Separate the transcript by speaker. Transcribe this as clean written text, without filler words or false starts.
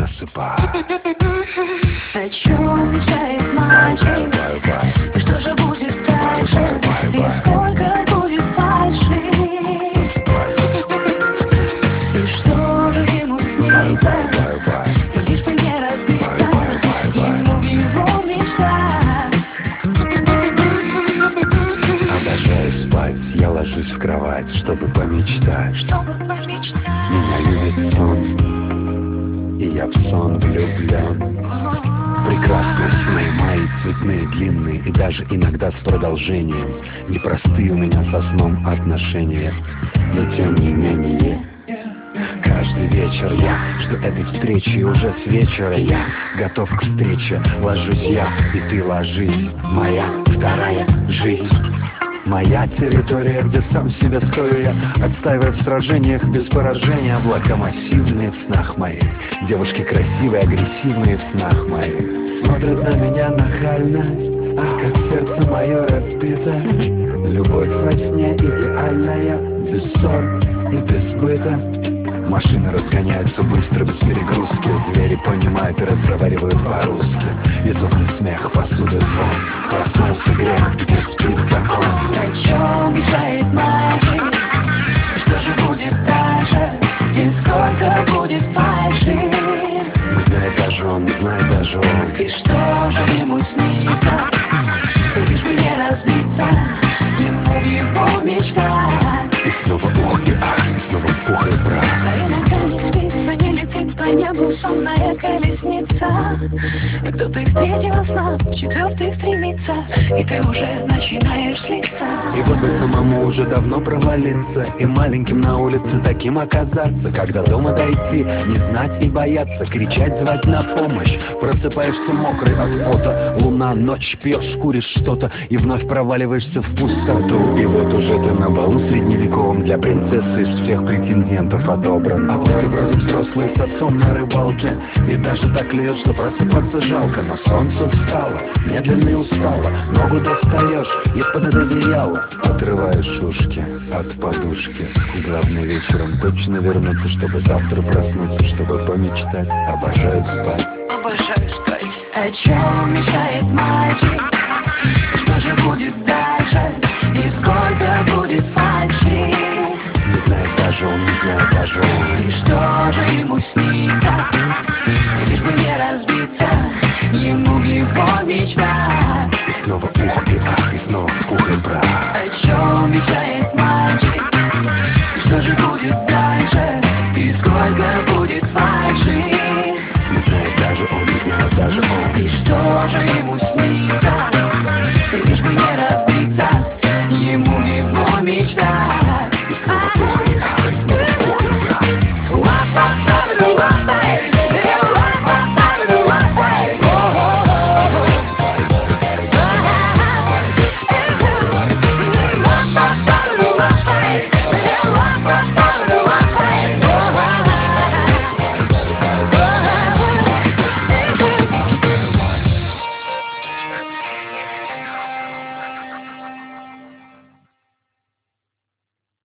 Speaker 1: засыпай.
Speaker 2: О чем мечтает мальчик? И что же будет дальше? И сколько будет фальши? И что же ему снится? И лишь бы не разбиться ему в его мечтах.
Speaker 1: Обожаю спать, я ложусь в кровать, чтобы помечтать. Меня любит сон, и я в сон влюблен. Прекрасные сны мои, цветные, длинные, и даже иногда с продолжением. Непростые у меня со сном отношения, но тем не менее каждый вечер я жду этой встречи, и уже с вечера я готов к встрече. Ложусь я, и ты ложись, моя вторая жизнь. Моя территория, где сам себе стою я, отстаивая в сражениях без поражения. Облака массивные в снах моих, девушки красивые, агрессивные в снах моих. Смотрят на меня нахально, как сердце мое разбито. Любовь во сне идеальная, без ссор и без быта. Машины разгоняются быстро, без перегрузки. Звери понимают и разговаривают по-русски. Из окна смех, посуды звон. Проснулся грех, где спит закон.
Speaker 2: О чем мечтает мальчик? И что же будет дальше? И сколько будет фальши?
Speaker 1: Не знает даже он, не знает даже он.
Speaker 2: И что же ему снится? И лишь бы не разбиться ему в его мечтах.
Speaker 1: И снова ух и ах, и снова пух и прах.
Speaker 2: А иногда не спится, не летит по небу сонная колесница. И кто-то из третьего сна в четвертый стремится, и ты уже начинаешь слиться.
Speaker 1: И вот бы самому уже давно провалиться, и маленьким на улице таким оказаться. Когда дома дойти, не знать и бояться, кричать, звать на помощь. Просыпаешься мокрый от пота, луна, ночь, пьешь, куришь что-то, и вновь проваливаешься в пустоту. И вот уже ты на балу средневековом, для принцессы из всех претендентов отобран. А вот ты вроде взрослый с отцом на рыбалке, и даже так льет, что просыпаться жалко. Но солнце встало, медленно и устало, ногу достаешь из-под одеяла, отрываешь ушки от подушки. Главное вечером точно вернуться, чтобы завтра проснуться, чтобы помечтать. Обожаю спать.
Speaker 2: Обожаю спать. О чем мечтает мальчик? И что же будет дальше? И сколько будет фальши?
Speaker 1: Не знает даже он, не знает даже он.
Speaker 2: И что же ему снится? И лишь бы не разбиться ему в его мечтах.
Speaker 1: И снова ух и ах, и снова пух и прах.
Speaker 2: О чем мечтает мальчик? И что же будет дальше? И сколько будет фальши?
Speaker 1: Не знает даже он, не знает даже он.
Speaker 2: И что же ему снится? И лишь бы не разбиться ему в его мечтах.
Speaker 1: И снова ух